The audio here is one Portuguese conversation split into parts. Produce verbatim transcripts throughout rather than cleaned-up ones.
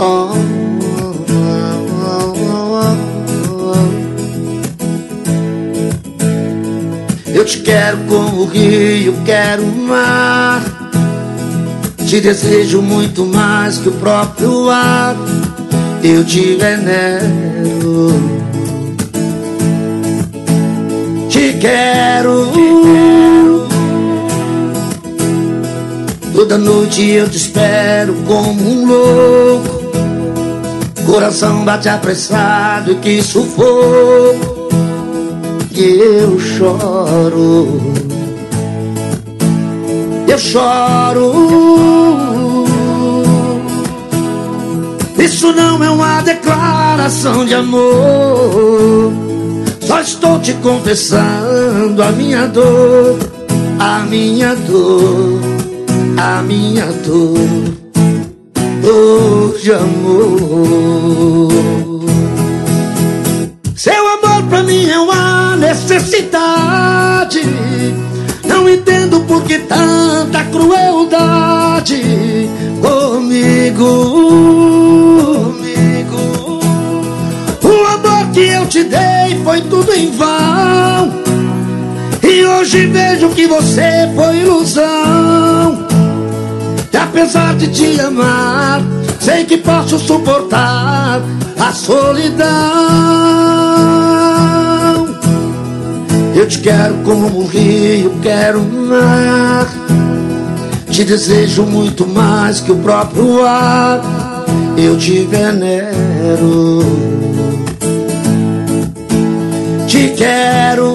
Oh, eu te quero como o rio, quero o mar. Te desejo muito mais que o próprio ar. Eu te venero, te quero. Toda noite eu te espero como um louco. Coração bate apressado e que sufoco. E eu choro, eu choro. Isso não é uma declaração de amor. Só estou te confessando a minha dor, a minha dor, a minha dor, dor de amor. Seu amor pra mim é uma necessidade. Não entendo por que tanta crueldade comigo, comigo. O amor que eu te dei foi tudo em vão. E hoje vejo que você foi ilusão. E apesar de te amar, sei que posso suportar a solidão. Eu te quero como um rio, quero um mar. Te desejo muito mais que o próprio ar. Eu te venero, te quero.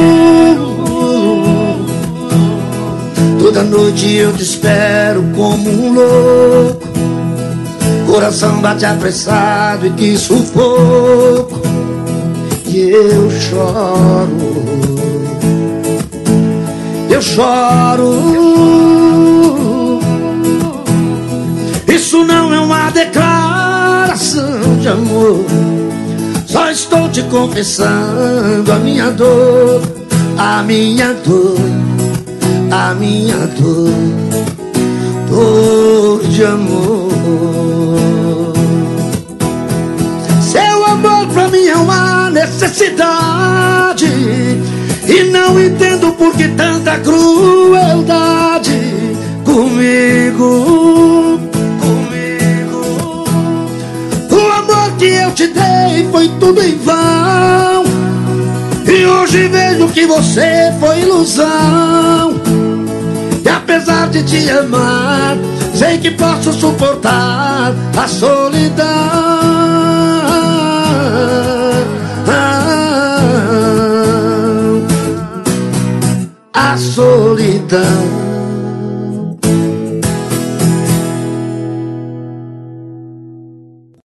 Toda noite eu te espero como um louco. Coração bate apressado e que sufoco. E eu choro, eu choro. Isso não é uma declaração de amor. Só estou te confessando a minha dor, a minha dor, a minha dor, dor de amor. Seu amor pra mim é uma necessidade. E não entendo por que tanta crueldade comigo, comigo. O amor que eu te dei foi tudo em vão. E hoje vejo que você foi ilusão. E apesar de te amar, sei que posso suportar a solidão. A solidão.